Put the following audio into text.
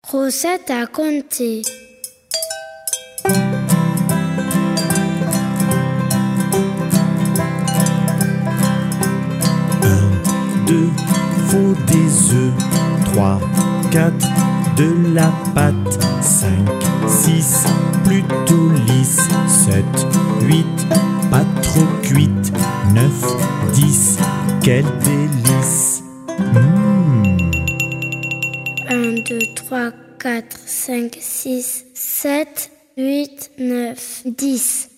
Recette à compter. 2, faut des œufs. 3, 4, de la pâte. 5, 6, plutôt lisse. 7, 8, pas trop cuite. 9, 10, quel délice. 1, 2, 3, 4, 5, 6, 7, 8, 9, 10.